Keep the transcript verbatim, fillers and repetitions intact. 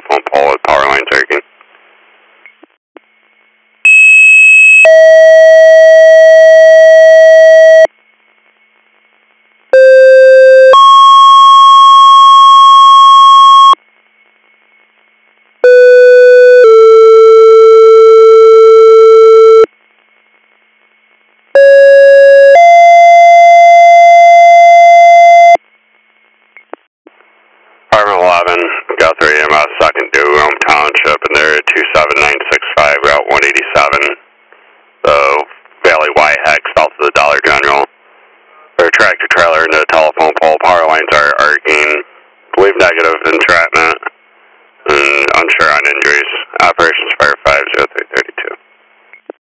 telephone pole with power lines arcing. Department eleven, Guthrie E M S, second due, Rome Township, and they're at two seven nine six five, Route one eighty-seven, the Valley Y Hex, south of the Dollar General. For a tractor trailer into the telephone pole, power lines are arcing. Believe negative entrapment, and unsure on injuries. Operations